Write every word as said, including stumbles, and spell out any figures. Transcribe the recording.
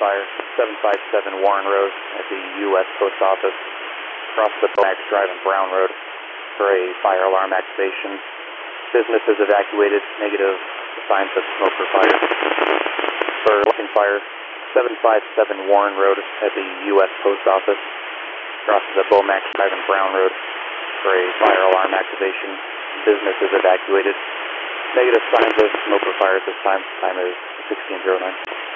fire, seven five seven Warren Road at the U S Post Office, across the Max Drive and Brown Road for a fire alarm activation. Business is evacuated, negative signs of smoke or fire. For looking fire, seven five seven Warren Road at the U S Post Office, across the Max Drive and Brown Road for a fire alarm activation. Business is evacuated. Negative signs of smoke or fire at this time. Time is sixteen oh nine.